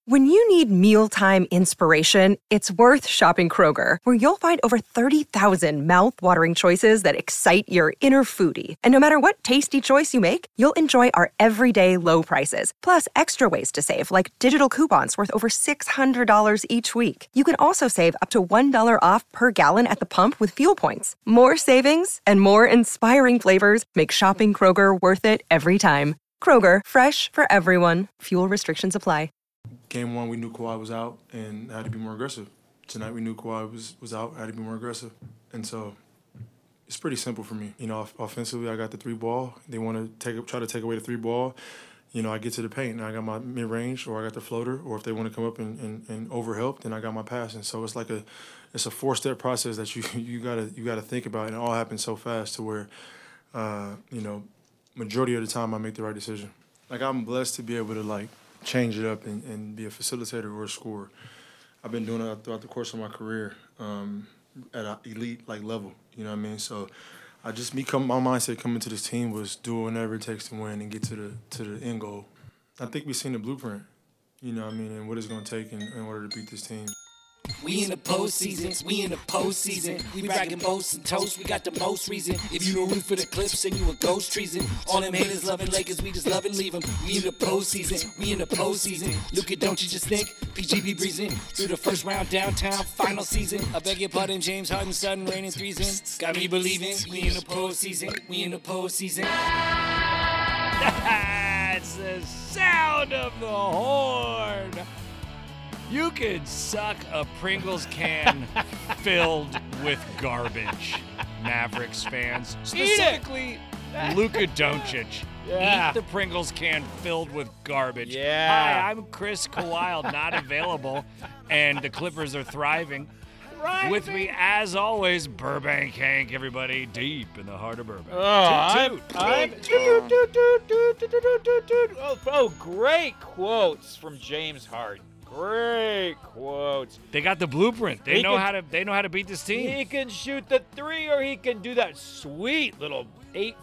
When you need mealtime inspiration, it's worth shopping Kroger, where you'll find over 30,000 mouth-watering choices that excite your inner foodie. And no matter what tasty choice you make, you'll enjoy our everyday low prices, plus extra ways to save, like digital coupons worth over $600 each week. You can also save up to $1 off per gallon at the pump with fuel points. More savings and more inspiring flavors make shopping Kroger worth it every time. Kroger, fresh for everyone. Fuel restrictions apply. Game one, we knew Kawhi was out and had to be more aggressive. Tonight, we knew Kawhi was out, had to be more aggressive. And so it's pretty simple for me. Offensively, I got the three ball. They want to try to take away the three ball. I get to the paint, and I got my mid-range, or I got the floater, or if they want to come up and overhelp, then I got my pass. And so it's like it's a four-step process that you gotta think about, and it all happens so fast to where, majority of the time I make the right decision. Like, I'm blessed to be able to, change it up and be a facilitator or a scorer. I've been doing it throughout the course of my career at an elite level. You know what I mean? So my mindset coming to this team was do whatever it takes to win and get to the end goal. I think we've seen the blueprint, and what it's going to take in order to beat this team. We in the postseason, we rockin' boats and toast, we got the most reason. If you don't root for the Clips, then you a ghost treason. All them haters loving Lakers, we just love and leave them. We in the postseason, Luka, don't you just think? PGB breezing through the first round downtown, final season. I beg your pardon, James Harden, sudden rain and threes in. Got me believing, we in the postseason. That's the sound of the horn. You could suck a Pringles can filled with garbage, Mavericks fans. Specifically, Luka Doncic. Yeah. Eat the Pringles can filled with garbage. Yeah. Hi, I'm Chris Kawhi, not available, and the Clippers are thriving. With me, as always, Burbank Hank, everybody, deep in the heart of Burbank. Great quotes from James Harden. Great quotes. They got the blueprint. They know how to beat this team. He can shoot the three, or he can do that sweet little 8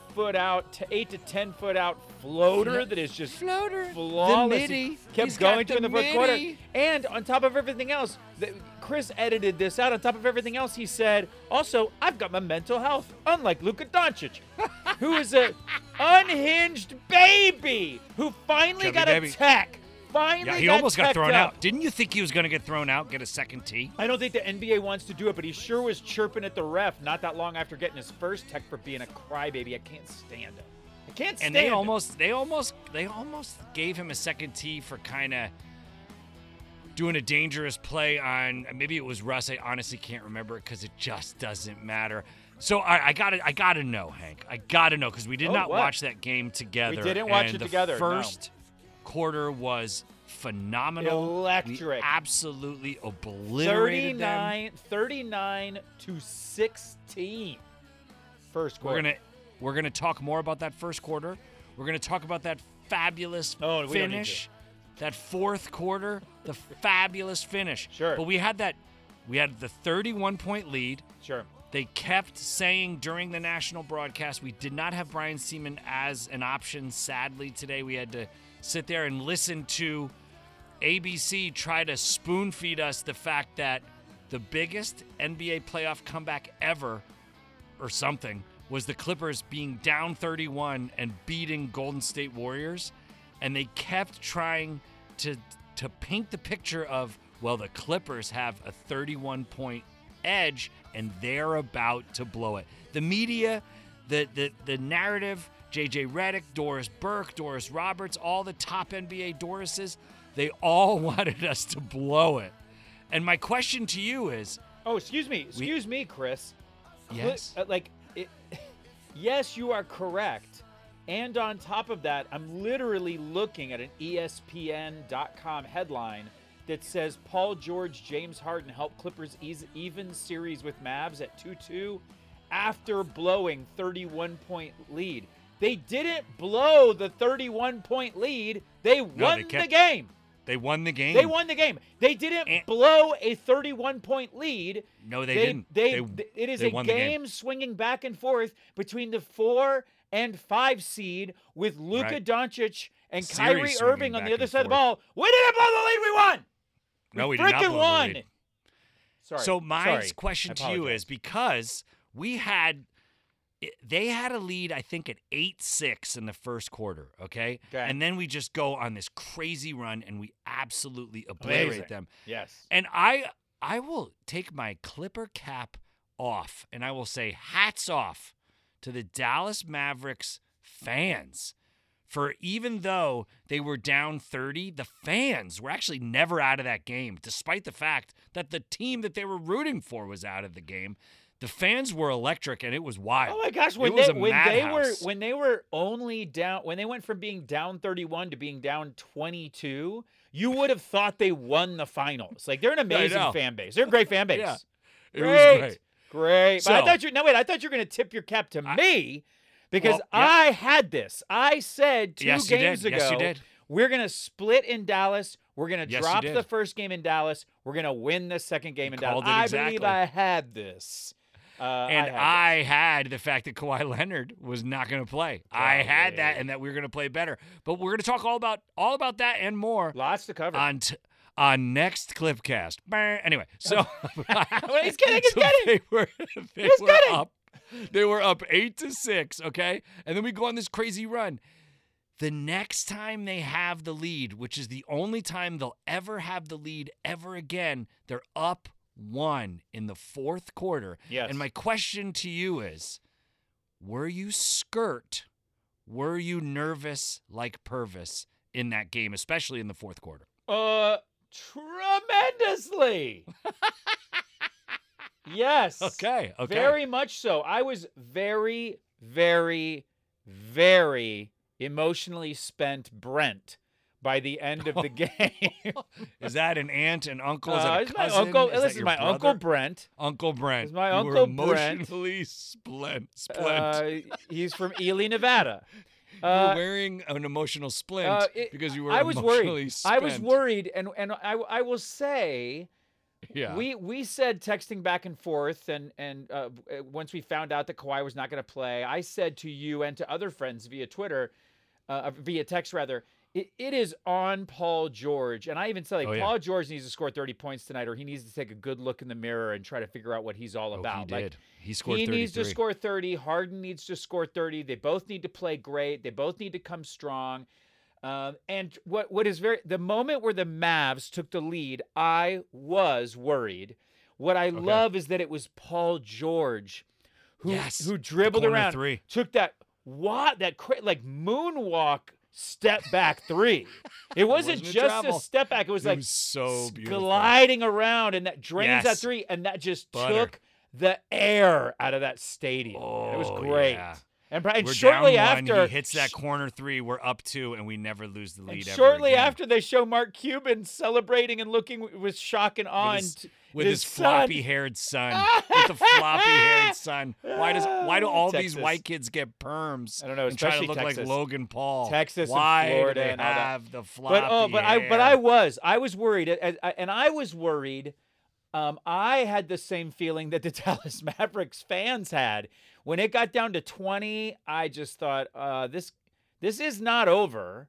to 10 foot out floater that is just flawless. The midi. Kept going to in the fourth quarter. And on top of everything else, Chris edited this out. On top of everything else, he said, also, I've got my mental health, unlike Luka Doncic, who is an unhinged baby who finally got a tech. He almost got thrown out. Didn't you think he was going to get thrown out, get a second tee? I don't think the NBA wants to do it, but he sure was chirping at the ref not that long after getting his first tech for being a crybaby. I can't stand him. And they almost gave him a second tee for kind of doing a dangerous play on, maybe it was Russ. I honestly can't remember it because it just doesn't matter. So I gotta know, Hank. I gotta know because we did not watch that game together. We didn't watch it together. The first quarter was phenomenal. Electric. We absolutely obliterated them. 39 to 16. First quarter. We're gonna talk more about that first quarter. We're gonna talk about that fabulous finish. That fourth quarter, the fabulous finish. Sure. But we had the 31-point lead. Sure. They kept saying during the national broadcast, we did not have Brian Seaman as an option. Sadly, today we had to sit there and listen to ABC try to spoon feed us the fact that the biggest NBA playoff comeback ever, or something, was the Clippers being down 31 and beating Golden State Warriors. And they kept trying to paint the picture of, well, the Clippers have a 31-point edge and they're about to blow it. The media, the narrative, J.J. Redick, Doris Burke, Doris Roberts, all the top NBA Dorises, they all wanted us to blow it. And my question to you is... Oh, excuse me, Chris. Yes? Yes, you are correct. And on top of that, I'm literally looking at an ESPN.com headline that says Paul George, James Harden help Clippers even series with Mavs at 2-2 after blowing 31-point lead. They didn't blow the 31-point lead. They won the game. They won the game. They won the game. They didn't blow a 31-point lead. No, they didn't. It is a game swinging back and forth between the 4 and 5 seed with Luka Doncic And Series Kyrie swinging Irving on back the other and side of the forth. ball. We didn't blow the lead. We won. No, we did not freaking blow the won. lead. Sorry. So my Sorry. question I to you apologize. is, because they had a lead, I think, at 8-6 in the first quarter, okay? Okay. And then we just go on this crazy run and we absolutely obliterate Amazing. them. Yes. And I will take my Clipper cap off and I will say hats off to the Dallas Mavericks fans. For even though they were down 30, the fans were actually never out of that game, despite the fact that the team that they were rooting for was out of the game. The fans were electric, and it was wild. Oh my gosh! it was a madhouse. When they were only down, when they went from being down 31 to being down 22, you would have thought they won the finals. Like, they're an amazing know. fan base. They're a great fan base. Yeah, it great. was great. Great. But I So- thought I thought you were going to tip your cap to me because Well, yeah. I had this. I said two Yes, you games did. ago, Yes, you did. we're going to split in Dallas. We're going to Yes, you drop did. the first game in Dallas. We're going to win the second game in Dallas. called it I exactly. believe I had this. And I had the fact that Kawhi Leonard was not going to play. I had that, Golly. and that we were going to play better. But we're going to talk all about that and more Lots to cover. on next Clipcast. Anyway, so He's kidding. He's kidding. They were He's kidding. up. They were up 8-6. Okay, and then we go on this crazy run. The next time they have the lead, which is the only time they'll ever have the lead ever again, they're up 1 in the fourth quarter. Yes. And my question to you is, were you were you nervous like Purvis in that game, especially in the fourth quarter? Tremendously. Yes. Okay. Very much so. I was very, very, very emotionally spent Brent by the end of the game. Is that an aunt, an uncle? Is that a It's my cousin? uncle. Is that This is your my brother? Uncle Brent. Uncle Brent. It's my You Uncle were Brent. emotionally splint. He's from Ely, Nevada. You were wearing an emotional splint because you were I was emotionally worried. spent. I was worried, and I will say, Yeah. we said texting back and forth, and once we found out that Kawhi was not going to play, I said to you and to other friends via Twitter, via text rather, it is on Paul George, and I even said Paul George needs to score 30 points tonight, or he needs to take a good look in the mirror and try to figure out what he's all about. He did. He scored He 33. needs to score 30. Harden needs to score 30. They both need to play great. They both need to come strong. And what is the moment where the Mavs took the lead, I was worried. What I love is that it was Paul George who dribbled corner around, three. took that moonwalk step back three. It wasn't wasn't a just travel. a step back. It was like was so beautiful. gliding around, and that drains that Yes. three, and that just Butter. took the air out of that stadium. It was Oh, great. yeah. And We're shortly down 1, after he hits that corner 3, we're up 2, and we never lose the and lead ever shortly again. after they show Mark Cuban celebrating and looking with shock and awe with his son. floppy-haired son. With the floppy-haired son. Why do all these Texas. white kids get perms? I don't know, and try to especially look Texas. like Logan Paul. Texas and Why Florida do they and all that. have the floppy But hair? I was worried, and I was worried. I had the same feeling that the Dallas Mavericks fans had when it got down to 20. I just thought, this is not over.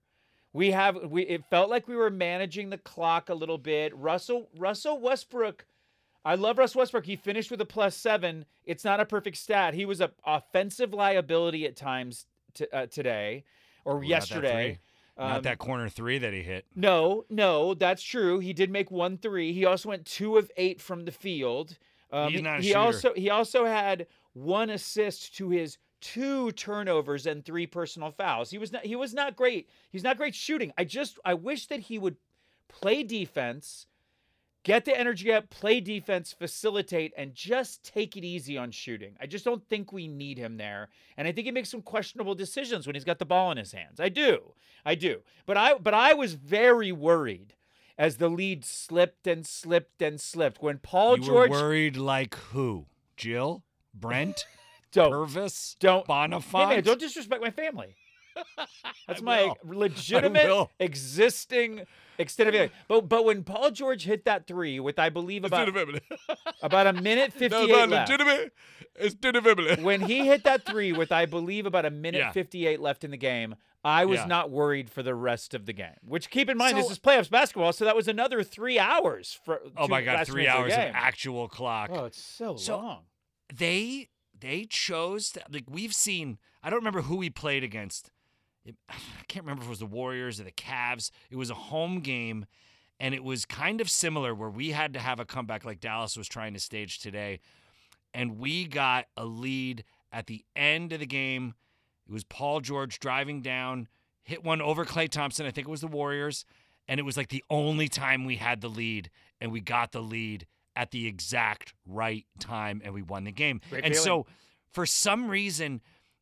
It felt like we were managing the clock a little bit. Russell Westbrook. I love Russ Westbrook. He finished with a +7. It's not a perfect stat. He was an offensive liability at times today or Not yesterday. that 3. Not that corner 3 that he hit. No, that's true. He did make 1 3. He also went 2 of 8 from the field. He's not a shooter. He also had 1 assist to his 2 turnovers and 3 personal fouls. He was not great. He's not great shooting. I wish that he would play defense, get the energy up, play defense, facilitate, and just take it easy on shooting. I just don't think we need him there. And I think he makes some questionable decisions when he's got the ball in his hands. I do. But I was very worried as the lead slipped and slipped and slipped. When Paul You George were worried like who? Jill? Brent? don't Purvis? don't Bonifant? Hey man, don't disrespect my family. That's I my will. legitimate I will. existing extended family. But when Paul George hit that 3 with I believe about a minute 58 left. It's legitimate. When he hit that 3 with I believe about a minute Yeah. 58 left in the game, I was Yeah. not worried for the rest of the game. Which, keep in mind, this So- is playoffs basketball, so that was another 3 hours. Oh my God, 3 hours of game. actual clock. Oh, it's so long. They chose to, like, we've seen. I don't remember who we played against. I can't remember if it was the Warriors or the Cavs. It was a home game, and it was kind of similar where we had to have a comeback like Dallas was trying to stage today, and we got a lead at the end of the game. It was Paul George driving down, hit one over Klay Thompson. I think it was the Warriors, and it was like the only time we had the lead, and we got the lead at the exact right time, and we won the game. Great and feeling. so, for some reason,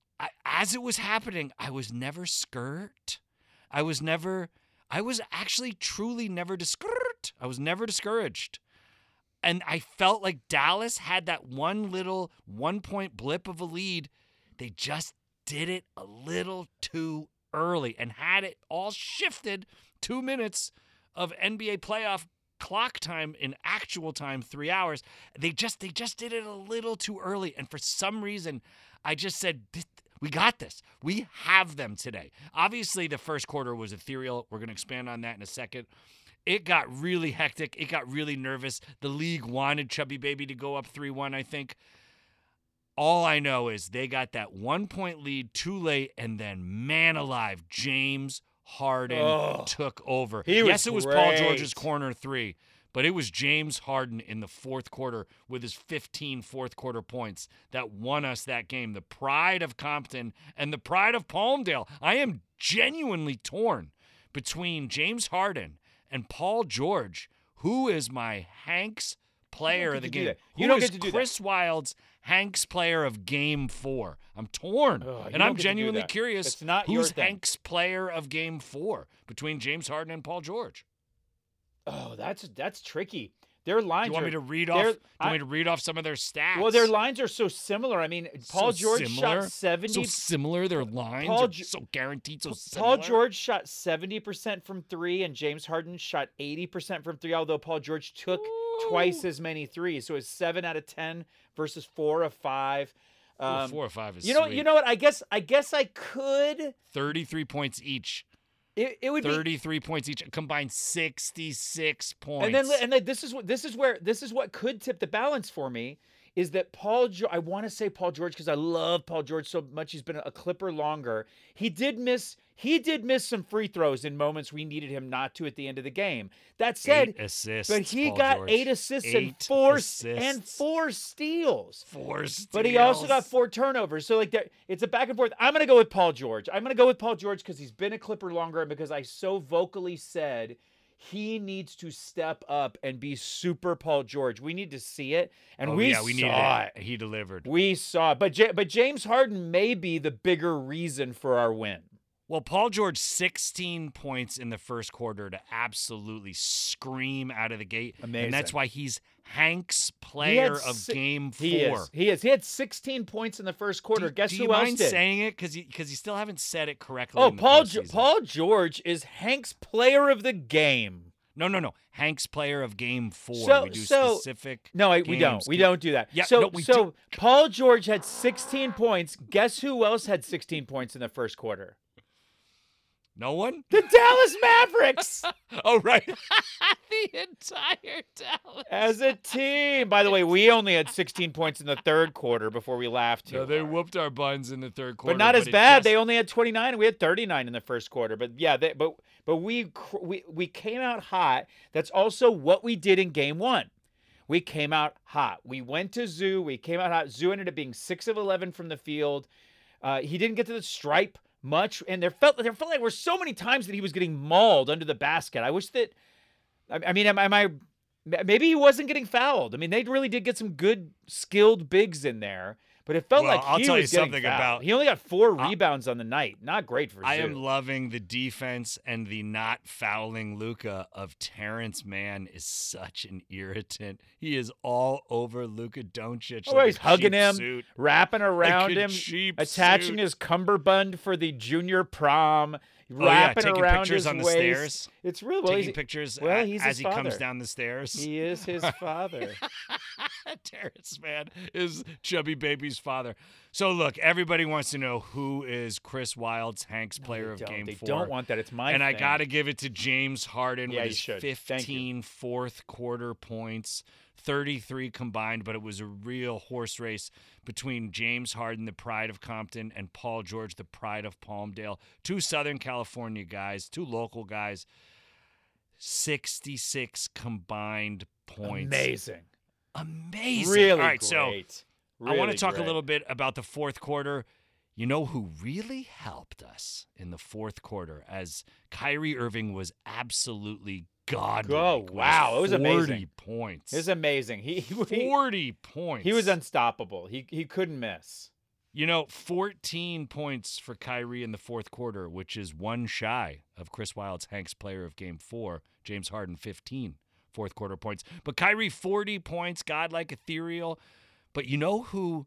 as it was happening, I was never scared. I was actually truly never discouraged. I was never discouraged. And I felt like Dallas had that one little 1-point blip of a lead. They just did it a little too early and had it all shifted 2 minutes of NBA playoff clock time in actual time, 3 hours. They just did it a little too early. And for some reason, I just said, we got this. We have them today. Obviously, the first quarter was ethereal. We're going to expand on that in a second. It got really hectic. It got really nervous. The league wanted Chubby Baby to go up 3-1, I think. All I know is they got that 1-point lead too late, and then, man alive, James Harden took over. Yes, it was Paul George's corner three, but it was James Harden in the fourth quarter with his 15 fourth-quarter points that won us that game. The pride of Compton and the pride of Palmdale. I am genuinely torn between James Harden and Paul George. Who is my Hanks player of the game? You don't Who get is to do Chris Wild's Hanks player of Game 4? I'm torn, and I'm genuinely curious It's not your who's thing. Hanks player of Game 4 between James Harden and Paul George. Oh, that's tricky. Their lines Do you want are, me to read off? Do you want me to read off some of their stats? Well, their lines are so similar. I mean, Paul George similar? shot 70. So similar. Their lines Paul are Ge- so guaranteed. So similar. Paul George shot 70% from three, and James Harden shot 80% from three, although Paul George took twice as many threes. So it's 7 out of 10 versus 4 of 5. 4 or 5 is You know sweet. what? I guess I could. 33 points each. It would be 33 points each. Combined 66 points. And then this is what could tip the balance for me is that I want to say Paul George because I love Paul George so much. He's been a Clipper longer. He did miss some free throws in moments we needed him not to at the end of the game. That said, 8 assists, but he Paul got George. 8 assists and 8 4 assists. steals. 4 steals. But he also got 4 turnovers. So it's a back and forth. I'm going to go with Paul George. I'm going to go with Paul George because he's been a Clipper longer and because I so vocally said he needs to step up and be super Paul George. We need to see it. And we needed saw it. He delivered. We saw it. But James Harden may be the bigger reason for our win. Well, Paul George, 16 points in the first quarter to absolutely scream out of the gate. Amazing. And that's why he's Hank's player of Game 4. He is. He had 16 points in the first quarter. Guess do who you else mind did? saying it? Because you still haven't said it correctly. Oh, in the Paul postseason. George is Hank's player of the game. No. Hank's player of Game 4. So- we do so- specific. No, we games. don't. We don't do that. Yeah, so no, we so do. Paul George had 16 points. Guess who else had 16 points in the first quarter? No one? The Dallas Mavericks Oh, right. The entire Dallas. as a team. By the way, we only had 16 points in the third quarter before we laughed too No, they hard. whooped our buns in the third quarter. But not as it bad. just- They only had 29 and we had 39 in the first quarter. But yeah, but we came out hot. That's also what we did in game 1. We came out hot. We went to Zoo. We came out hot. Zoo ended up being 6 of 11 from the field. He didn't get to the stripe much, and there felt like there were so many times that he was getting mauled under the basket. I wish that. I mean, maybe he wasn't getting fouled. I mean, they really did get some good, skilled bigs in there, but it felt Well, like I'll he tell you was getting something fouled. about- He only got 4 rebounds on the night. Not great for Zoo. I am loving the defense and the not fouling Luka of Terrence Mann is such an irritant. He is all over Luka Doncic. Oh, like he's a hugging cheap him, suit. wrapping around Like a him, cheap attaching suit. his cummerbund for the junior prom, yeah, wrapping taking around pictures his on the waist. stairs. It's really well, Taking he's, pictures well, he's as his he comes father. down the stairs. He is his father. Terrence Mann is Chubby Baby's father. So look, everybody wants to know who is Chris Wilde's Hanks player of Game 4. They don't want that. It's my And I thing. got to give it to James Harden Yeah, with you his should. Thank you. 15 fourth quarter points, 33 combined, but it was a real horse race between James Harden, the pride of Compton, and Paul George, the pride of Palmdale. Two Southern California guys, two local guys. 66 combined points. Amazing. Really All right, great. so I want to talk great. a little bit about the fourth quarter. You know who really helped us in the fourth quarter as Kyrie Irving was absolutely godlike. Oh, wow. It was 40 amazing. points. It was amazing. He 40 points. He was unstoppable. He couldn't miss. 14 points for Kyrie in the fourth quarter, which is one shy of Chris Wilde's Hanks player of Game 4, James Harden, 15 fourth quarter points. But Kyrie, 40 points, godlike, ethereal. But you know who,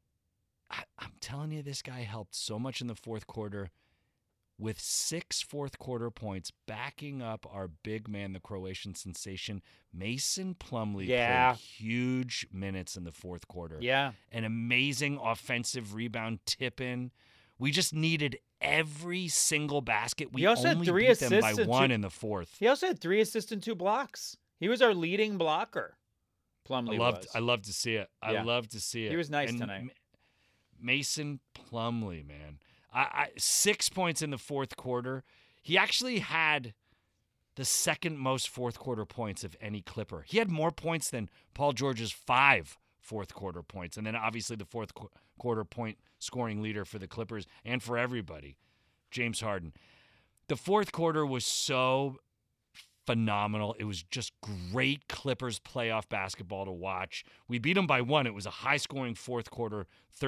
I'm telling you, this guy helped so much in the fourth quarter with 6 fourth quarter points, backing up our big man, the Croatian sensation. Mason Plumlee played huge minutes in the fourth quarter. Yeah. An amazing offensive rebound tip-in. We just needed every single basket. We also had only 3 beat them by assists and 1 2 in the fourth. He also had 3 assists and 2 blocks. He was our leading blocker. Plumlee was. I love to see it. I Yeah. love to see it. He was nice And tonight. Mason Plumlee, man. 6 points in the fourth quarter. He actually had the second most fourth quarter points of any Clipper. He had more points than Paul George's 5 fourth quarter points. And then obviously the fourth quarter point scoring leader for the Clippers and for everybody, James Harden. The fourth quarter was so phenomenal. It was just great Clippers playoff basketball to watch. We beat them by 1. It was a high-scoring fourth quarter,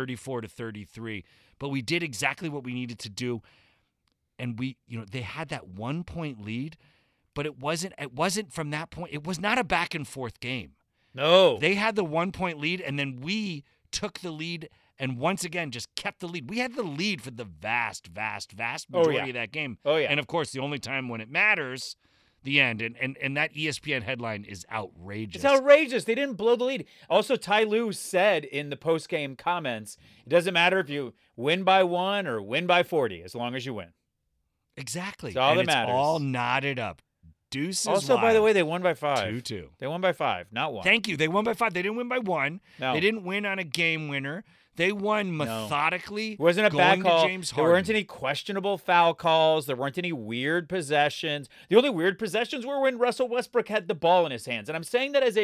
34-33. But we did exactly what we needed to do. And they had that 1-point lead, but it wasn't from that point. It was not a back and forth game. No. They had the 1-point lead, and then we took the lead and once again just kept the lead. We had the lead for the vast majority of that game. Oh, yeah. And, of course, the only time when it matters, the end. And that ESPN headline is outrageous. It's outrageous. They didn't blow the lead. Also, Ty Lue said in the post-game comments, it doesn't matter if you win by 1 or win by 40, as long as you win. Exactly. It's all that matters. It's all knotted up. Deuces Also, by the way, they won by 5. 2-2. They won by 5, not 1. Thank you. They won by 5. They didn't win by 1. No. They didn't win on a game winner. They won methodically. It wasn't a going bad call. To James There Harden. weren't any questionable foul calls. There weren't any weird possessions. The only weird possessions were when Russell Westbrook had the ball in his hands. And I'm saying that as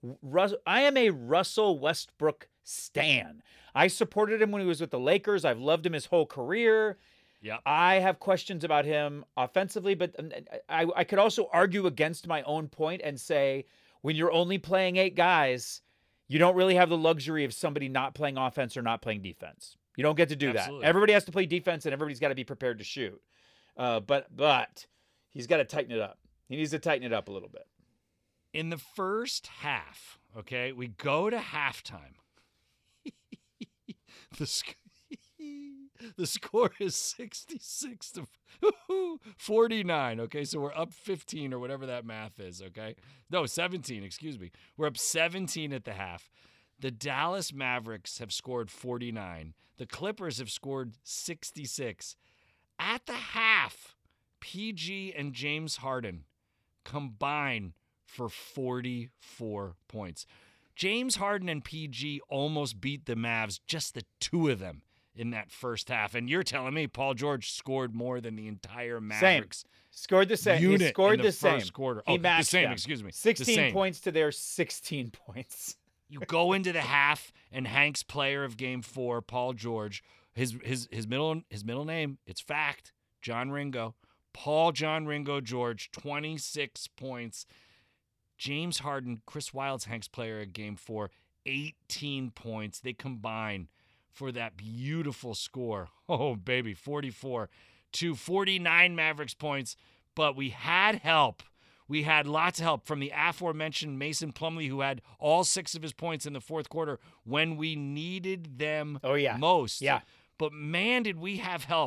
I am a Russell Westbrook stan. I supported him when he was with the Lakers. I've loved him his whole career. Yep. I have questions about him offensively, but I could also argue against my own point and say when you're only playing 8 guys, you don't really have the luxury of somebody not playing offense or not playing defense. You don't get to do Absolutely. that. Everybody has to play defense, and everybody's got to be prepared to shoot. But he's got to tighten it up. He needs to tighten it up a little bit. In the first half, okay, we go to halftime. The score is 66-49, okay? So we're up 15 or whatever that math is, okay? No, 17, excuse me. We're up 17 at the half. The Dallas Mavericks have scored 49. The Clippers have scored 66. At the half, PG and James Harden combine for 44 points. James Harden and PG almost beat the Mavs, just the two of them in that first half. And you're telling me Paul George scored more than the entire Mavericks Scored the same. unit He scored in the same. first quarter. He the matched same, them. excuse me. The 16 same. points to their 16 points. You go into the half, and Hank's player of Game 4, Paul George, his middle name, it's fact, John Ringo. Paul John Ringo George, 26 points. James Harden, Chris Wilde's Hank's player of Game 4, 18 points. They combine for that beautiful score. Oh, baby, 44 to 49 Mavericks points. But we had help. We had lots of help from the aforementioned Mason Plumlee, who had all 6 of his points in the fourth quarter when we needed them most. Yeah. But, man, did we have help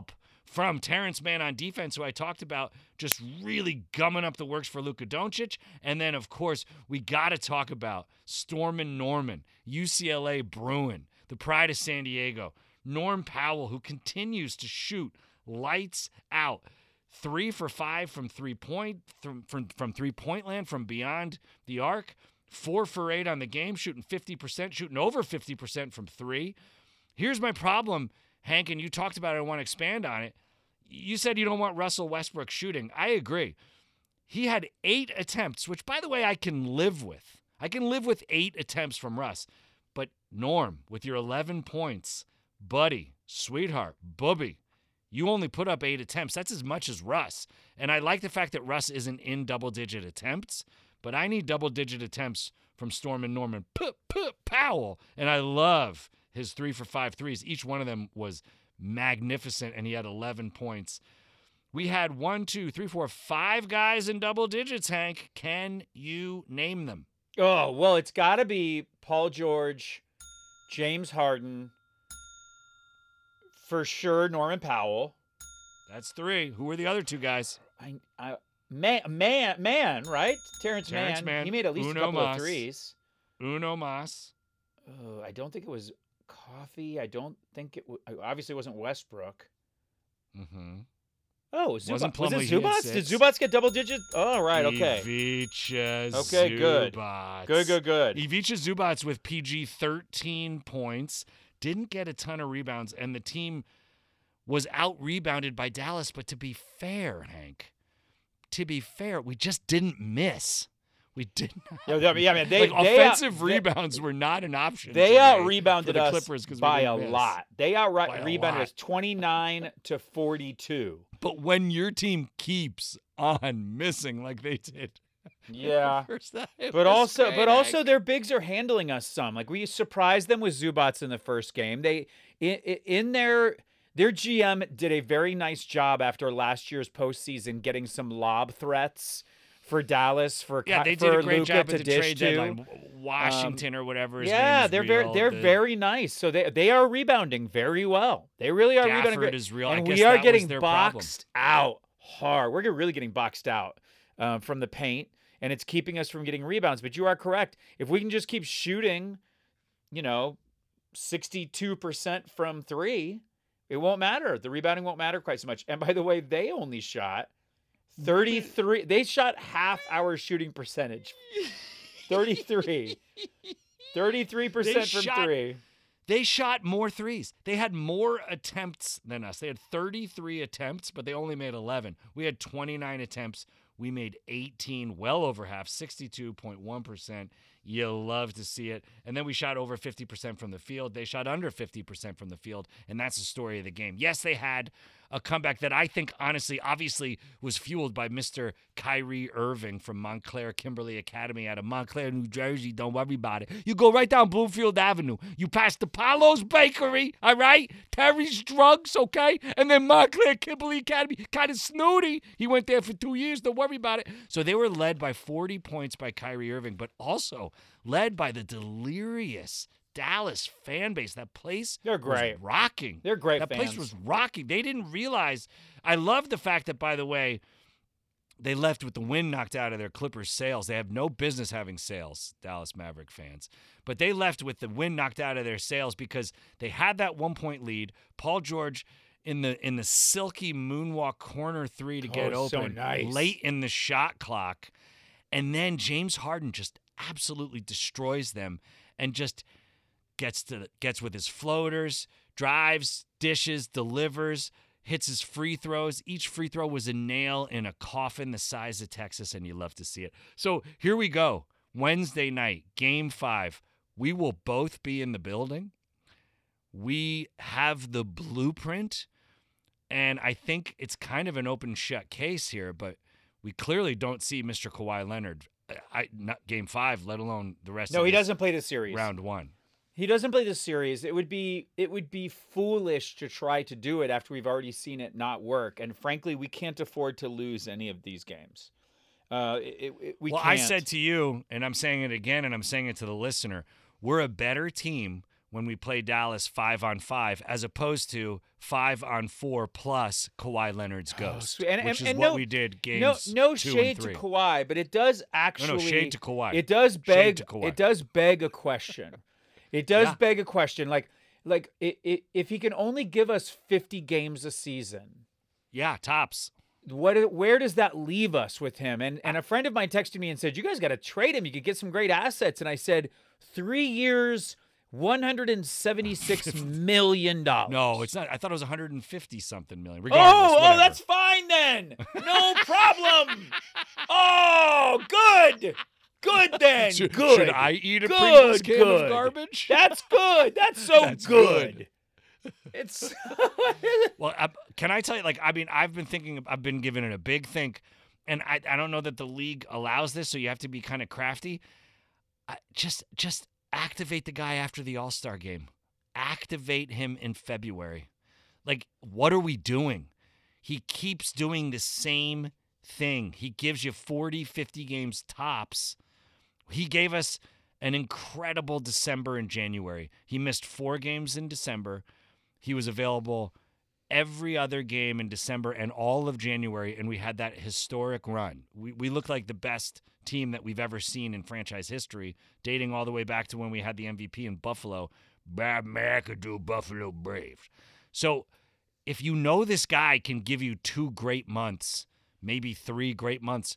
from Terrence Mann on defense, who I talked about, just really gumming up the works for Luka Doncic. And then, of course, we got to talk about Stormin' Norman, UCLA Bruin, the pride of San Diego. Norm Powell, who continues to shoot lights out. 3 for 5 from three-point land, from beyond the arc. 4 for 8 on the game, shooting 50%, shooting over 50% from 3. Here's my problem, Hank, and you talked about it. I want to expand on it. You said you don't want Russell Westbrook shooting. I agree. He had 8 attempts, which, by the way, I can live with. I can live with 8 attempts from Russ. But Norm, with your 11 points, buddy, sweetheart, booby, you only put up 8 attempts. That's as much as Russ. And I like the fact that Russ isn't in double-digit attempts, but I need double-digit attempts from Stormin' Norman Powell. And I love his 3 for 5 threes. Each one of them was magnificent, and he had 11 points. We had 5 guys in double digits, Hank. Can you name them? Oh, well, it's got to be Paul George, James Harden, for sure Norman Powell. That's 3. Who were the other 2 guys? Man, right? Terrence Mann. He made at least a couple of threes. Uno Mas. Oh, I don't think it was Coffee. I don't think it obviously wasn't Westbrook. Mm-hmm. Oh, was it Plumlee. Zubats? Did Zubats get double digits? Oh, right, okay. Ivica Okay, Zubats. Good. Ivica Zubats with PG 13 points. Didn't get a ton of rebounds, and the team was out-rebounded by Dallas. But to be fair, Hank, we just didn't miss. We did not. Yeah, I mean, offensive rebounds were not an option. They out-rebounded us Clippers by a lot. They out-rebounded us 29-42. But when your team keeps on missing like they did, yeah. But also their bigs are handling us some. Like, we surprised them with Zubats in the first game. They in their GM did a very nice job after last year's postseason getting some lob threats for Dallas, they did a great job at the trade deadline. Washington or whatever. They're very nice. So they are rebounding very well. They really are rebounding. Gafford is real. And we are getting boxed out hard. We're really getting boxed out from the paint, and it's keeping us from getting rebounds. But you are correct. If we can just keep shooting, 62% from 3, it won't matter. The rebounding won't matter quite so much. And by the way, they only shot 33. They shot half our shooting percentage. 33. 33% from 3. They shot more threes. They had more attempts than us. They had 33 attempts, but they only made 11. We had 29 attempts. We made 18, well over half, 62.1%. You love to see it. And then we shot over 50% from the field. They shot under 50% from the field, and that's the story of the game. Yes, they had a comeback that I think, honestly, obviously was fueled by Mr. Kyrie Irving from Montclair Kimberly Academy out of Montclair, New Jersey. Don't worry about it. You go right down Bloomfield Avenue. You pass the Paulo's Bakery, all right? Terry's Drugs, okay? And then Montclair Kimberly Academy. Kind of snooty. He went there for 2 years. Don't worry about it. So they were led by 40 points by Kyrie Irving, but also led by the delirious Dallas fan base. That place They're great. was rocking. They're great That fans. place was rocking. They didn't realize. I love the fact that, by the way, they left with the wind knocked out of their Clippers sails. They have no business having sails, Dallas Maverick fans. But they left with the wind knocked out of their sails because they had that 1-point lead. Paul George in the silky moonwalk corner 3 to get open so nice. Late in the shot clock. And then James Harden just absolutely destroys them and just gets with his floaters, drives, dishes, delivers, hits his free throws. Each free throw was a nail in a coffin the size of Texas, and you love to see it. So here we go. Wednesday night, Game 5. We will both be in the building. We have the blueprint, and I think it's kind of an open shut case here, but we clearly don't see Mr. Kawhi Leonard. Not Game 5, let alone the rest. No, he doesn't play the series. Round 1. He doesn't play the series. It would be foolish to try to do it after we've already seen it not work. And frankly, we can't afford to lose any of these games. We can't. I said to you, and I'm saying it again, and I'm saying it to the listener, we're a better team when we play Dallas 5-on-5, as opposed to 5-on-4 plus Kawhi Leonard's ghost, which is what we did games no 2 shade and 3. to Kawhi, but it does actually No, shade to Kawhi. It does Shade beg to Kawhi. it does beg a question. It does Yeah. beg a question. Like if he can only give us 50 games a season, Yeah, tops. where does that leave us with him? And a friend of mine texted me and said, "You guys got to trade him. You could get some great assets." And I said, 3 years, $176 million. No, it's not. I thought it was 150 something million. Regardless, Oh, whatever. that's fine then. No problem. Oh, good. Good then. Should, good. Should I eat a Good, Pringles can good. of garbage? That's good. That's so That's good. good. It's Well, can I tell you? Like, I mean, I've been giving it a big think, and I don't know that the league allows this, so you have to be kind of crafty. Just activate the guy after the All-Star game. Activate him in February. Like, what are we doing? He keeps doing the same thing. He gives you 40, 50 games tops. He gave us an incredible December and January. He missed 4 games in December. He was available every other game in December and all of January, and we had that historic run. We looked like the best team that we've ever seen in franchise history, dating all the way back to when we had the MVP in Buffalo, Bob McAdoo, Buffalo Braves. So if you know this guy can give you 2 great months, maybe 3 great months,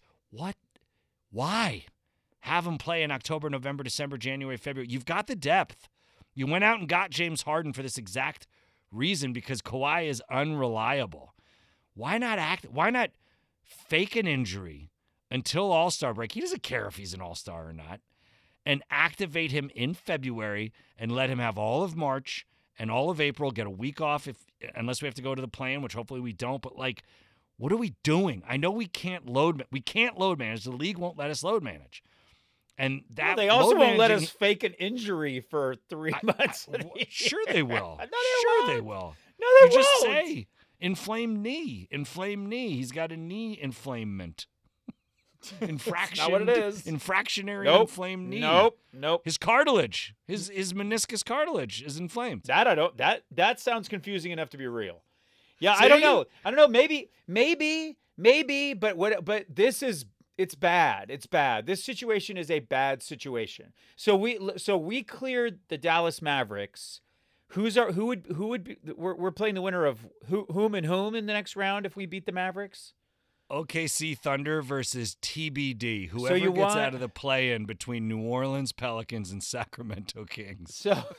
why? Have him play in October, November, December, January, February. You've got the depth. You went out and got James Harden for this exact reason, because Kawhi is unreliable. Why not fake an injury until All-Star break? He doesn't care if he's an All-Star or not. And activate him in February and let him have all of March and all of April, get a week off unless we have to go to the play-in, which hopefully we don't. But, like, what are we doing? I know we can't load manage. The league won't let us load manage. And that they also won't let managing- us fake an injury for 3 months. Sure they will. No, They will. No, they You just won't. say inflamed knee. He's got a knee inflammement. Infraction. not what it is. Infractionary Nope. inflamed knee. Nope. His cartilage, his meniscus cartilage is inflamed. That I don't. That sounds confusing enough to be real. Yeah, See? I don't know. Maybe. But this is. It's bad. It's bad. This situation is a bad situation. So we cleared the Dallas Mavericks. Who would be? We're playing the winner of whom in the next round if we beat the Mavericks. OKC Thunder versus TBD. So Whoever you gets want- out of the play-in between New Orleans Pelicans and Sacramento Kings.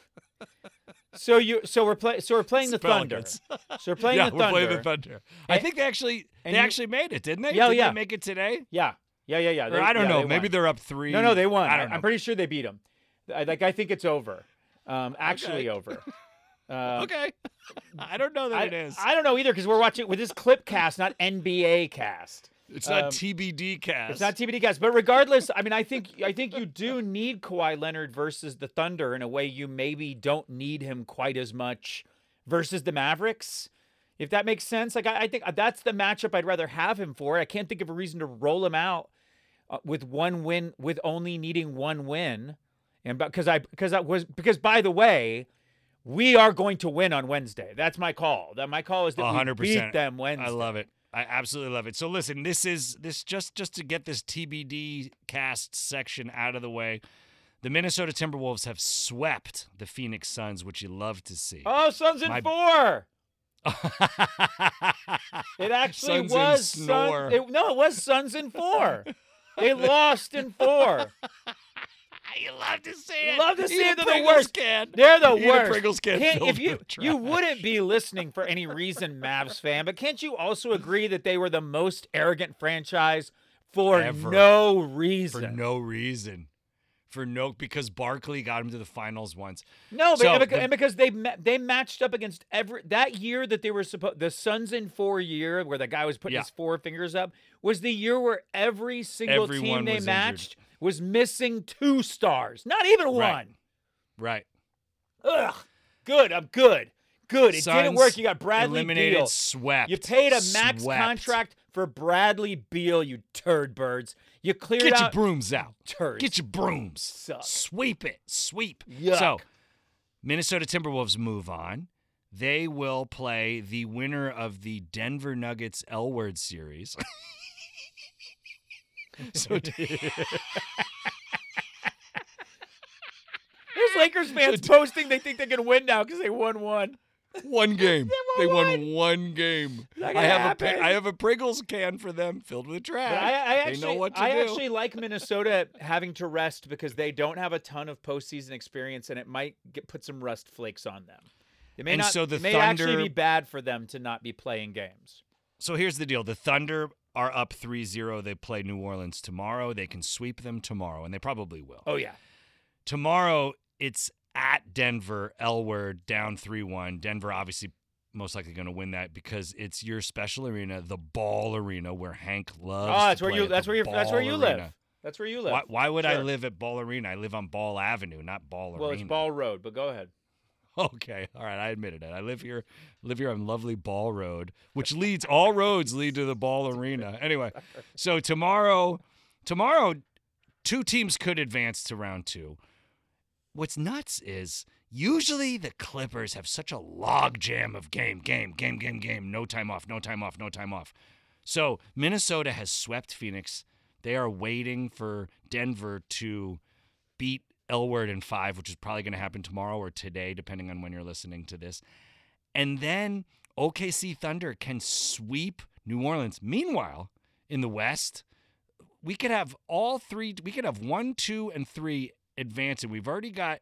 So we're playing the Thunder. Pelicans. So we're playing Yeah, the we're Thunder. playing the Thunder. I think they actually made it, didn't they? Yeah, Did yeah. they make it today? Yeah. Or I don't know. Maybe they're up 3. No, they won. I don't know. I'm pretty sure they beat them. I think it's over. Actually over. Okay. I don't know that it is. I don't know either because we're watching with this clip cast, not NBA cast. It's not TBD cast. It's not TBD cast. But regardless, I mean, I think you do need Kawhi Leonard versus the Thunder in a way you maybe don't need him quite as much versus the Mavericks. If that makes sense. Like I think that's the matchup I'd rather have him for. I can't think of a reason to roll him out with one win, with only needing one win. And because by the way, we are going to win on Wednesday. That's my call. My call is that 100%. we beat them Wednesday. I love it. I absolutely love it. So listen, this just to get this TBD cast section out of the way. The Minnesota Timberwolves have swept the Phoenix Suns, which you love to see. Oh, Suns in 4. It actually Suns in was snore. it was Suns in 4. They lost in 4. You love to see it. Love to see Eat it. a They're the Pringles worst. Can. They're the Eat a worst. Pringles can filled If you with trash. you wouldn't be listening for any reason, Mavs fan, but can't you also agree that they were the most arrogant franchise for Ever. no reason? For no reason. Because Barkley got him to the finals once. No, So, and because they matched up against that year that they were the Suns in 4 year where the guy was putting Yeah. his 4 fingers up was the year where every single Everyone team they was matched was missing 2 stars, not even one. Right. Ugh. Good. I'm good. Good. It didn't Suns work. You got Bradley eliminated, Beal. swept. You paid a max Swept. contract for Bradley Beal, you turd birds. You cleared Get your out brooms out. turds. Get your brooms. Suck. Sweep it. Sweep. Yuck. So, Minnesota Timberwolves move on. They will play the winner of the Denver Nuggets L-Word series. So There's Lakers fans posting they think they can win now because they won one. one game. They won one game. Not I gonna have happen. I have a Pringles can for them filled with trash. But I actually, they know what to I do. actually like Minnesota having to rest because they don't have a ton of postseason experience, and it might put some rust flakes on them. It may And not. so the it may actually Thunder- be bad for them to not be playing games. So here's the deal. The Thunder are up 3-0. They play New Orleans tomorrow. They can sweep them tomorrow, and they probably will. Oh yeah. Tomorrow, it's at Denver, L-Word, down 3-1. Denver obviously most likely going to win that because it's your special arena, the Ball Arena, where Hank loves Oh, that's to where play you. at That's the where you. That's where Ball you Arena. live. That's where you live. Why would I Sure. live at Ball Arena? I live on Ball Avenue, not Ball Well, Arena. it's Ball Road, but go ahead. Okay, all right, I admitted it. I live here on lovely Ball Road, which all roads lead to the Ball Arena. Anyway, so tomorrow, two teams could advance to round 2. What's nuts is usually the Clippers have such a log jam of game, no time off. So Minnesota has swept Phoenix. They are waiting for Denver to beat L-Word in 5, which is probably going to happen tomorrow or today, depending on when you're listening to this. And then OKC Thunder can sweep New Orleans. Meanwhile, in the West, we could have all three. We could have 1, 2, and 3 advancing. We've already got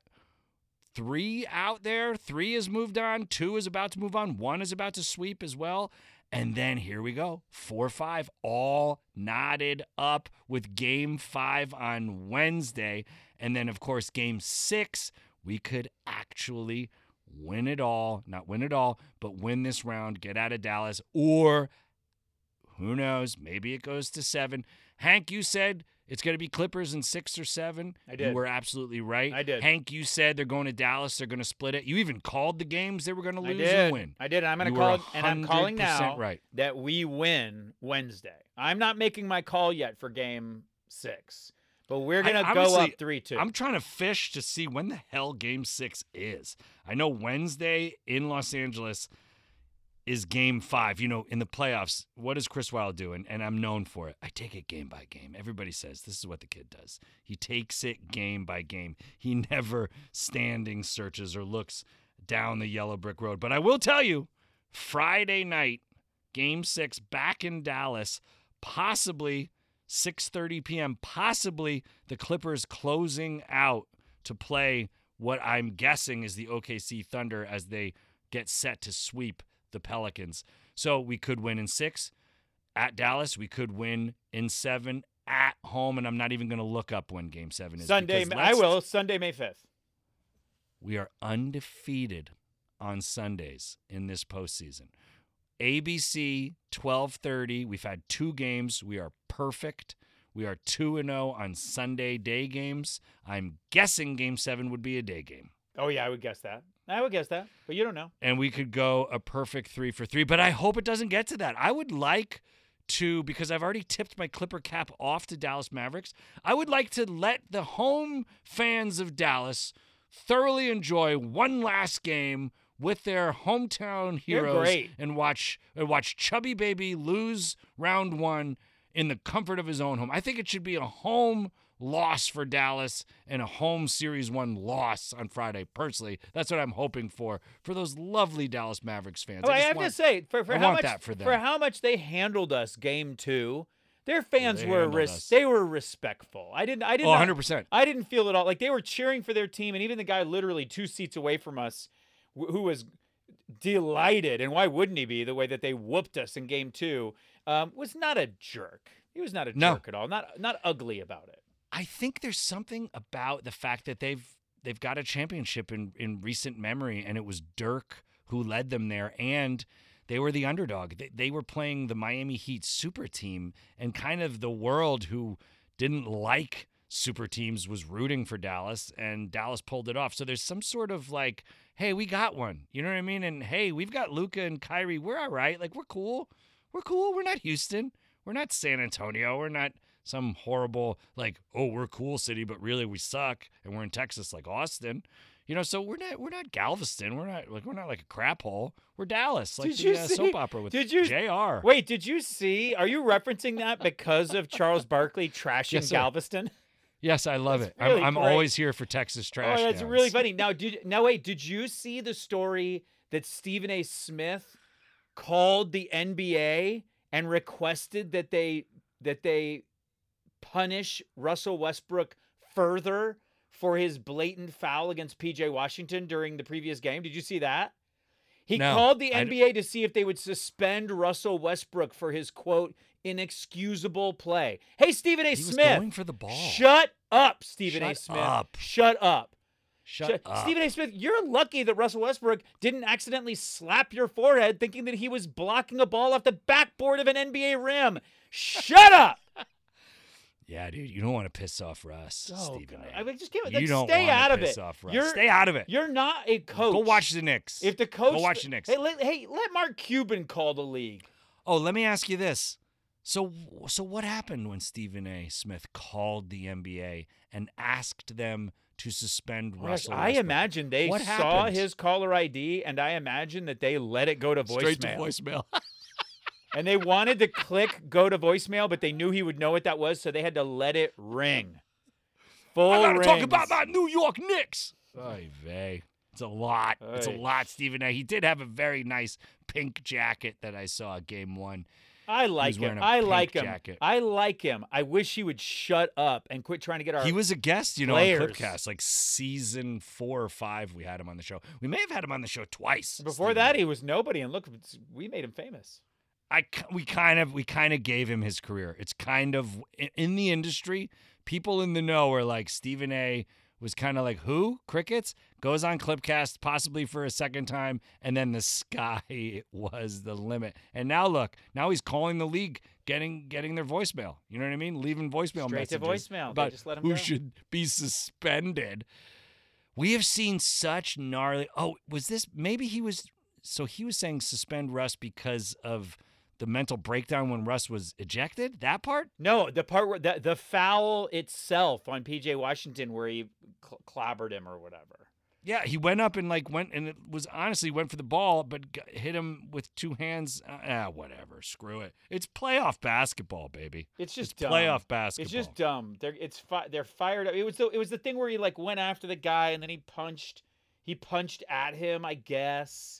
3 out there. 3 has moved on. 2 is about to move on. 1 is about to sweep as well. And then here we go. 4, 5, all knotted up with Game 5 on Wednesday. And then, of course, Game 6, we could actually win it all. Not win it all, but win this round, get out of Dallas. Or, who knows, maybe it goes to 7. Hank, you said it's going to be Clippers in 6 or 7. I did. You were absolutely right. I did. Hank, you said they're going to Dallas. They're going to split it. You even called the games they were going to lose I did. and win. I did. I'm going You to call were it, and I'm calling 100% now right. that we win Wednesday. I'm not making my call yet for Game 6, but we're going to go up 3-2. I'm trying to fish to see when the hell Game 6 is. I know Wednesday in Los Angeles is Game 5. You know, in the playoffs, what does Chris Wilde do? And I'm known for it. I take it game by game. Everybody says this is what the kid does. He takes it game by game. He never standing searches or looks down the yellow brick road. But I will tell you, Friday night, Game 6 back in Dallas, possibly 6:30 p.m., possibly the Clippers closing out to play what I'm guessing is the OKC Thunder as they get set to sweep the Pelicans. So we could win in 6 at Dallas. We could win in 7 at home, and I'm not even going to look up when Game 7 is. Sunday, because I will. Sunday, May 5th. We are undefeated on Sundays in this postseason. ABC 12:30. We've had 2 games. We are perfect. We are 2-0 on Sunday day games. I'm guessing Game 7 would be a day game. Oh, yeah, I would guess that. But you don't know. And we could go a perfect 3 for 3, but I hope it doesn't get to that. I would like to, because I've already tipped my Clipper cap off to Dallas Mavericks, I would like to let the home fans of Dallas thoroughly enjoy one last game with their hometown They're heroes great. and watch Chubby Baby lose round 1 in the comfort of his own home. I think it should be a home loss for Dallas and a home Series 1 loss on Friday. Personally, that's what I'm hoping for those lovely Dallas Mavericks fans. Oh, I just have want- to say, for I how want much that for them. for how much they handled us Game 2, their fans They were handled us. they were respectful. I didn't. Oh, not- 100%. I didn't feel it all. Like they were cheering for their team, and even the guy literally 2 seats away from us, who was delighted, and why wouldn't he be? The way that they whooped us in Game 2 was not a jerk. He was not a No. jerk at all. Not ugly about it. I think there's something about the fact that they've got a championship in recent memory, and it was Dirk who led them there, and they were the underdog. They were playing the Miami Heat super team, and kind of the world who didn't like super teams was rooting for Dallas, and Dallas pulled it off. So there's some sort of like, hey, we got one. You know what I mean? And hey, we've got Luka and Kyrie. We're all right. Like, we're cool. We're cool. We're not Houston. We're not San Antonio. We're not some horrible, like, oh, we're a cool city, but really we suck, and we're in Texas like Austin. So we're not Galveston. We're not like a crap hole. We're Dallas, like Did the you see- soap opera with did you- JR. Wait, did you see? Are you referencing that because of Charles Barkley trashing Yes, sir. Galveston? Yes, I love it. really I'm great. always here for Texas trash. Oh, that's cans. really funny. Now, did you see the story that Stephen A. Smith called the NBA and requested that they punish Russell Westbrook further for his blatant foul against PJ Washington during the previous game? Did you see that? He No, called the I NBA to see if they would suspend Russell Westbrook for his quote inexcusable play. Hey, Stephen A. He was Smith, going for the ball. shut up, Stephen A. Shut Smith. up. Shut up. Shut up. Stephen A. Smith, you're lucky that Russell Westbrook didn't accidentally slap your forehead thinking that he was blocking a ball off the backboard of an NBA rim. Shut up. Yeah, dude, you don't want to piss off Russ, Stephen God. A. I mean, just can't, You like, don't stay wanna out of piss it. off Russ. Stay out of it. You're not a coach. Go watch the Knicks. If the coach, Go watch the Knicks. Hey, let Mark Cuban call the league. Oh, let me ask you this. So what happened when Stephen A. Smith called the NBA and asked them to suspend Russell I Westbrook? imagine they What saw happened? his caller ID, and I imagine that they let it go to voicemail. Straight to voicemail. And they wanted to click go to voicemail, but they knew he would know what that was, so they had to let it ring. Full I gotta talk rings. about my New York Knicks. Oy vey. It's a lot. It's a Oy. lot, Stephen A. He did have a very nice pink jacket that I saw at Game 1. I like was wearing him. a I pink like him. jacket. I like him. I wish he would shut up and quit trying to get our. He was a guest, on players. Clipcast, like season 4 or 5. We had him on the show. We may have had him on the show twice. Before Stephen that, A. he was nobody, and look, we made him famous. We kind of gave him his career. It's kind of in the industry. People in the know are like Stephen A. was kind of like who crickets goes on Clipcast possibly for a second time, and then the sky was the limit. And now look, now he's calling the league, getting their voicemail. You know what I mean? Leaving voicemail Straight to messages voicemail. They about just let him who go. should be suspended. We have seen such gnarly. Oh, was this maybe he was? So he was saying suspend Russ because of the mental breakdown when Russ was ejected? That part? No, the part where the foul itself on PJ Washington where he clobbered him or whatever. Yeah, he went up and it was honestly went for the ball, but hit him with two hands. Whatever. Screw it. It's playoff basketball, baby. It's just it's dumb. playoff basketball. It's just dumb. They're fired up. It was the thing where he went after the guy and then he punched at him, I guess.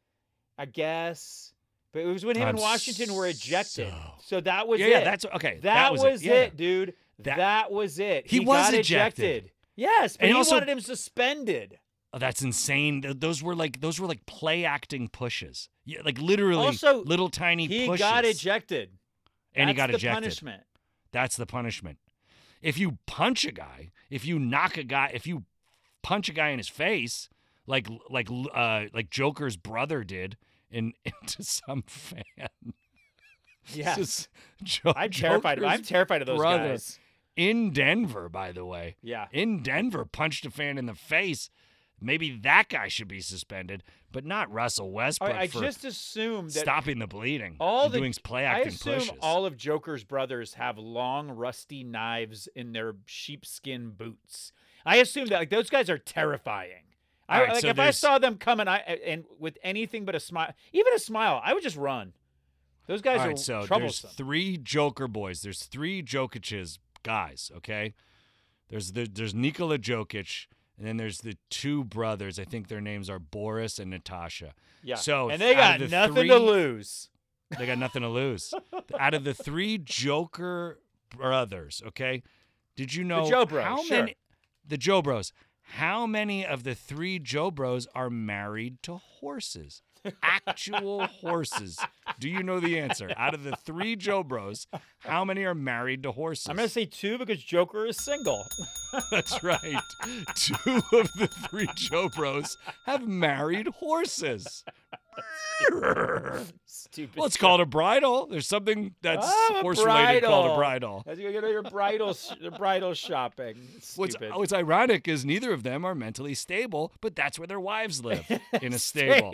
But it was when him and Washington were ejected. So that was it. Yeah, that's okay. That was Yeah. it, dude. That was it. He got was ejected. Yes, but And he also- wanted him suspended. Oh, that's insane. Those were like play acting pushes. Yeah, like literally Also, little tiny He pushes. got ejected. And he That's got the ejected. punishment. That's the punishment. If you punch a guy, if you knock a guy, if you punch a guy in his face, like Joker's brother did into some fan. Yes. Joker's I'm terrified of those brother guys. in Denver, by the way. Yeah. In Denver, punched a fan in the face. Maybe that guy should be suspended, but not Russell Westbrook I for just assume that stopping the bleeding all and the doing play I acting assume pushes. all of Joker's brothers have long, rusty knives in their sheepskin boots. I assume that those guys are terrifying. All right, so if I there's- saw them coming, and with anything but a smile, even a smile, I would just run. Those guys All are right, so troublesome. there's 3 Joker boys. There's 3 Jokic's guys, okay? There's Nikola Jokic, and then there's the 2 brothers. I think their names are Boris and Natasha. Yeah. So and they out got of the nothing 3 to lose. They got nothing to lose. Out of the 3 Joker brothers, okay? Did you know Joe Bros, how sure. many the Joe Bros? How many of the 3 Joe Bros are married to horses? Actual horses. Do you know the answer? Out of the 3 Joe Bros, how many are married to horses? I'm gonna say 2 because Joker is single. That's right. 2 of the 3 Joe Bros have married horses. Stupid. Well, it's called a bridle. There's something that's Oh, a horse-related called a bridle. bridle. As you go to your bridal shopping. What's Stupid. ironic is neither of them are mentally stable, but that's where their wives live, in a stable.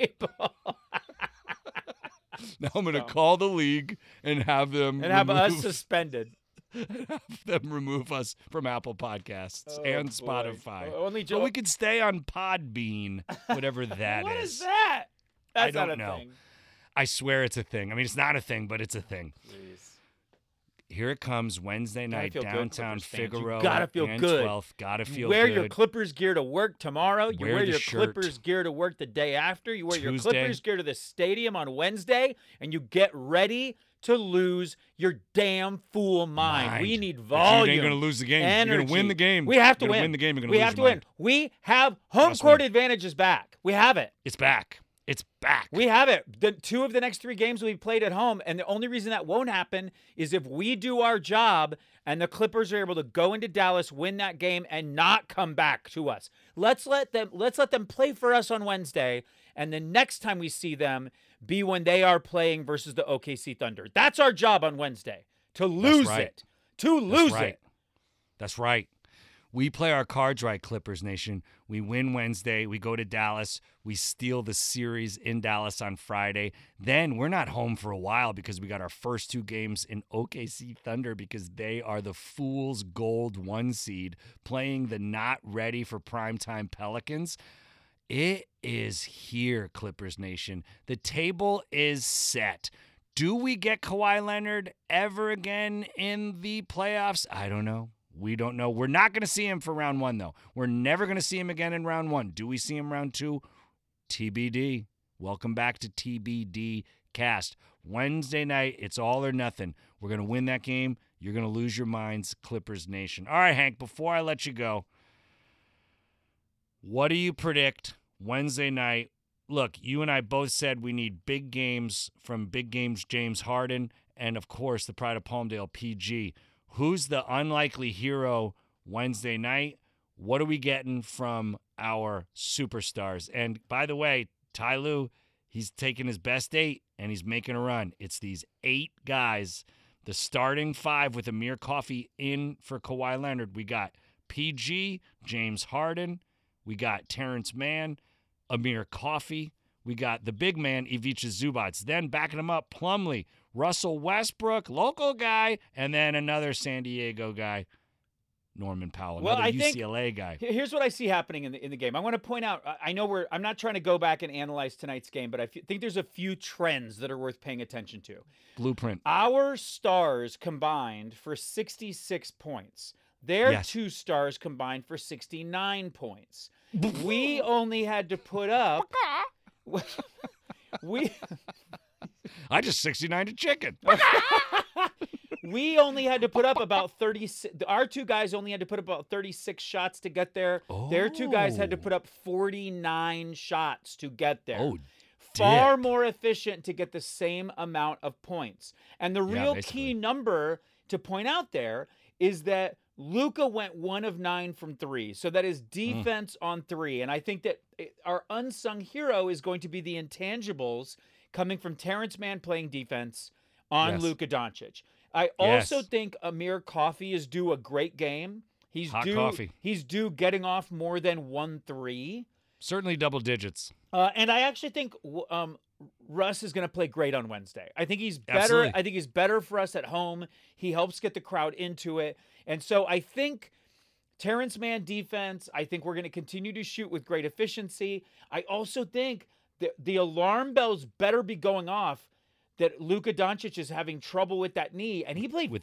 Now I'm going to call the league and have them And have us remove- suspended. Have them remove us from Apple Podcasts and boy. Spotify. Only so we could stay on Podbean, whatever that is. What is that? That's I don't not a know. thing. I swear it's a thing. I mean, it's not a thing, but it's a thing. Please. Here it comes, Wednesday night, feel good, downtown Clippers fans. You Figaro. gotta feel and good. 12th. Gotta feel You wear good. your Clippers gear to work tomorrow. You Wear wear the your shirt. Clippers gear to work the day after. You wear your Tuesday. Clippers gear to the stadium on Wednesday, and you get ready to lose your damn fool mind. We need volume. You ain't gonna lose the game. Energy. You're gonna win the game. We have to You're gonna win. win the game. You're gonna we lose have to your win. mind. We have home Trust court me. advantage is back. We have it. It's back. It's back. We have it. The 2 of the next 3 games will be played at home, and the only reason that won't happen is if we do our job and the Clippers are able to go into Dallas, win that game, and not come back to us. Let's let them play for us on Wednesday, and the next time we see them be when they are playing versus the OKC Thunder. That's our job on Wednesday. To lose right. it. To lose right. it. That's right. We play our cards right, Clippers Nation. We win Wednesday. We go to Dallas. We steal the series in Dallas on Friday. Then we're not home for a while because we got our first 2 games in OKC Thunder because they are the fool's gold 1 seed playing the not ready for primetime Pelicans. It is here, Clippers Nation. The table is set. Do we get Kawhi Leonard ever again in the playoffs? I don't know. We don't know. We're not going to see him for round 1, though. We're never going to see him again in round 1. Do we see him round 2? TBD. Welcome back to TBD Cast. Wednesday night, it's all or nothing. We're going to win that game. You're going to lose your minds, Clippers Nation. All right, Hank, before I let you go, what do you predict Wednesday night? Look, you and I both said we need big games from Big Games James Harden and, of course, the Pride of Palmdale PG. Who's the unlikely hero Wednesday night? What are we getting from our superstars? And by the way, Ty Lue, he's taking his best 8 and he's making a run. It's these 8 guys, the starting 5 with Amir Coffey in for Kawhi Leonard. We got PG, James Harden. We got Terrence Mann, Amir Coffey. We got the big man, Ivica Zubac. Then backing him up, Plumlee, Russell Westbrook, local guy, and then another San Diego guy, Norman Powell, another UCLA guy. Here's what I see happening in the game. I want to point out, I know I'm not trying to go back and analyze tonight's game, but I think there's a few trends that are worth paying attention to. Blueprint. Our stars combined for 66 points. Their 2 stars combined for 69 points. We only had to put up... I just 69 to chicken. We only had to put up about 36. Our 2 guys only had to put up about 36 shots to get there. Their 2 guys had to put up 49 shots to get there. Oh, far more efficient to get the same amount of points. And the real key number to point out there is that Luka went 1 of 9 from 3. So that is defense on 3. And I think that our unsung hero is going to be the intangibles coming from Terrence Mann playing defense on Luka Doncic. I also think Amir Coffey is due a great game. He's due getting off more than 1 3. Certainly double digits. And I actually think Russ is going to play great on Wednesday. I think he's better. Absolutely. I think he's better for us at home. He helps get the crowd into it. And so I think Terrence Mann defense, I think we're going to continue to shoot with great efficiency. I also think that the alarm bells better be going off that Luka Doncic is having trouble with that knee. And he played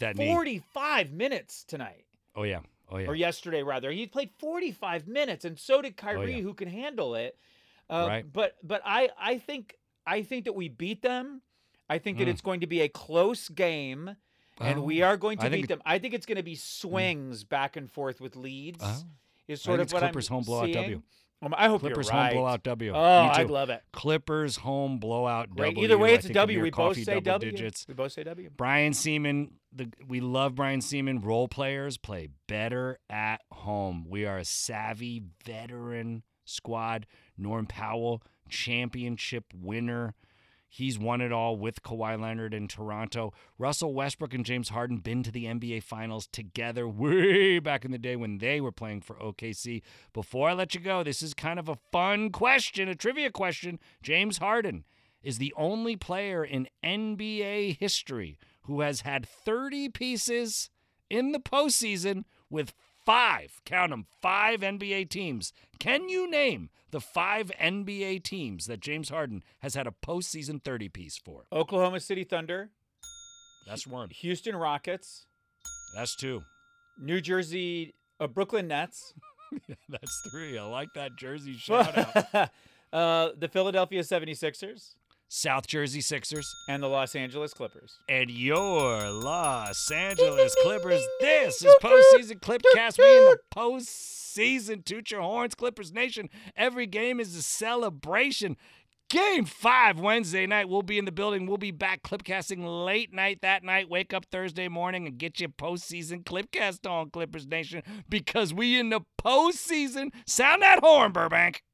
45 minutes tonight. Oh, yeah. Or yesterday, rather. He played 45 minutes, and so did Kyrie, who can handle it. Right. But I think that we beat them. I think that it's going to be a close game, and we are going to beat them. I think it's going to be swings back and forth with leads. Is sort of what Clippers I'm home blowout seeing. W. I hope Clippers you're right. home blowout W. Oh, I'd love it. Clippers home blowout Great. W. Either way, it's I a think W. Amir We both Coffey say double W. digits. We both say W. Brian Seaman, we love Brian Seaman. Role players play better at home. We are a savvy veteran squad. Norm Powell, championship winner. He's won it all with Kawhi Leonard in Toronto. Russell Westbrook and James Harden been to the NBA Finals together way back in the day when they were playing for OKC. Before I let you go, this is kind of a fun question, a trivia question. James Harden is the only player in NBA history who has had 30 pieces in the postseason with 5, count them, 5 NBA teams. Can you name the 5 NBA teams that James Harden has had a postseason 30-piece for? Oklahoma City Thunder. That's 1. Houston Rockets. That's 2. New Jersey, Brooklyn Nets. That's 3. I like that Jersey shout out. The Philadelphia 76ers. South Jersey Sixers. And the Los Angeles Clippers. And your Los Angeles Clippers. This is Postseason Clipcast. We in the postseason. Toot your horns, Clippers Nation. Every game is a celebration. Game 5 Wednesday night. We'll be in the building. We'll be back clipcasting late night that night. Wake up Thursday morning and get your postseason clipcast on, Clippers Nation, because we in the postseason. Sound that horn, Burbank.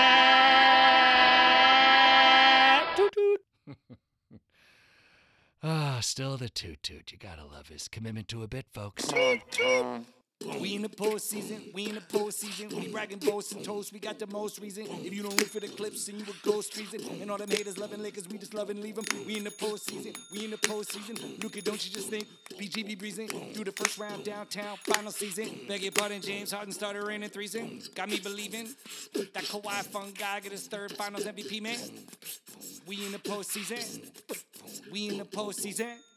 Toot toot. Still the toot toot. You gotta love his commitment to a bit, folks. We in the postseason, we in the postseason. We bragging boasts and toast, we got the most reason. If you don't root for the Clips, then you a ghost treason. And all them haters loving Lakers, we just love and leave them. We in the postseason, we in the postseason. Luka, don't you just think BGB breezing through the first round downtown final season. Beg your pardon, James Harden started raining threes in. Got me believing that Kawhi fun guy get his 3rd Finals MVP, man. We in the postseason, we in the postseason.